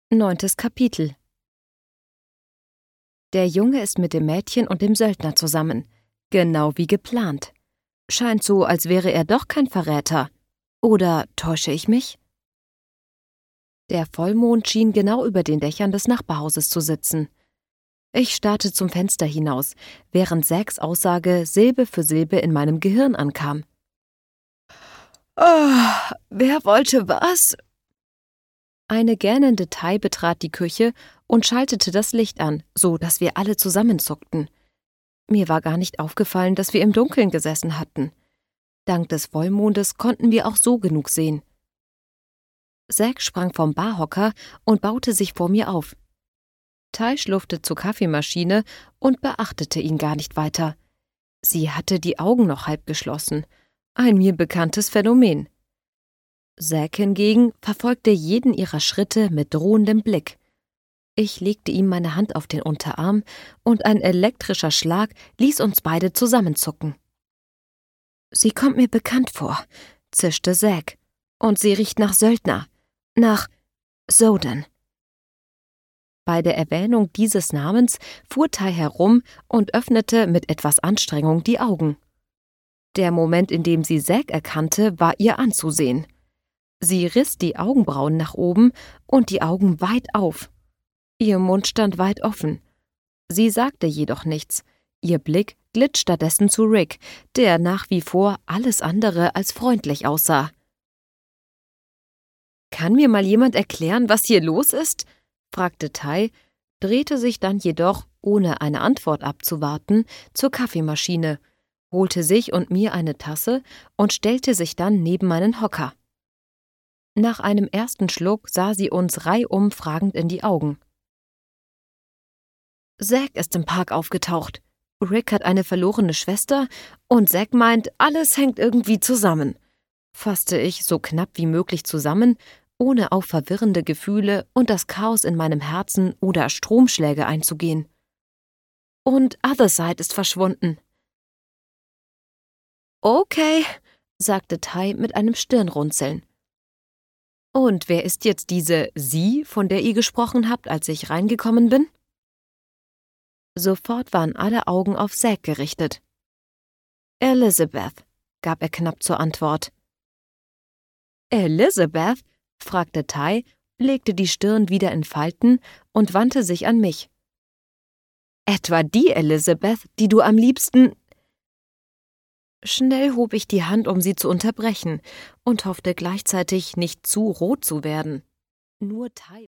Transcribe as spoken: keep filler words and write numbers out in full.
Neuntes Kapitel. Der Junge ist mit dem Mädchen und dem Söldner zusammen. Genau wie geplant. Scheint so, als wäre er doch kein Verräter. Oder täusche ich mich? Der Vollmond schien genau über den Dächern des Nachbarhauses zu sitzen. Ich starrte zum Fenster hinaus, während Zacks Aussage Silbe für Silbe in meinem Gehirn ankam. Oh, wer wollte was? Eine gähnende Thai betrat die Küche und schaltete das Licht an, so dass wir alle zusammenzuckten. Mir war gar nicht aufgefallen, dass wir im Dunkeln gesessen hatten. Dank des Vollmondes konnten wir auch so genug sehen. Zack sprang vom Barhocker und baute sich vor mir auf. Thai schlurfte zur Kaffeemaschine und beachtete ihn gar nicht weiter. Sie hatte die Augen noch halb geschlossen. Ein mir bekanntes Phänomen. Zack hingegen verfolgte jeden ihrer Schritte mit drohendem Blick. Ich legte ihm meine Hand auf den Unterarm und ein elektrischer Schlag ließ uns beide zusammenzucken. »Sie kommt mir bekannt vor«, zischte Zack. »Und sie riecht nach Söldner. Nach Soden.« Bei der Erwähnung dieses Namens fuhr Thai herum und öffnete mit etwas Anstrengung die Augen. Der Moment, in dem sie Zack erkannte, war ihr anzusehen. Sie riss die Augenbrauen nach oben und die Augen weit auf. Ihr Mund stand weit offen. Sie sagte jedoch nichts. Ihr Blick glitt stattdessen zu Rick, der nach wie vor alles andere als freundlich aussah. »Kann mir mal jemand erklären, was hier los ist?« fragte Thai, drehte sich dann jedoch, ohne eine Antwort abzuwarten, zur Kaffeemaschine, holte sich und mir eine Tasse und stellte sich dann neben meinen Hocker. Nach einem ersten Schluck sah sie uns reihum fragend in die Augen. »Zack ist im Park aufgetaucht. Rick hat eine verlorene Schwester und Zack meint, alles hängt irgendwie zusammen«, fasste ich so knapp wie möglich zusammen, ohne auf verwirrende Gefühle und das Chaos in meinem Herzen oder Stromschläge einzugehen. »Und Otherside ist verschwunden.« »Okay«, sagte Thai mit einem Stirnrunzeln. »Und wer ist jetzt diese Sie, von der ihr gesprochen habt, als ich reingekommen bin?« Sofort waren alle Augen auf Zack gerichtet. »Elizabeth«, gab er knapp zur Antwort. »Elizabeth?«, fragte Thai, legte die Stirn wieder in Falten und wandte sich an mich. »Etwa die Elizabeth, die du am liebsten…« Schnell hob ich die Hand, um sie zu unterbrechen, und hoffte gleichzeitig, nicht zu rot zu werden. Nur Thai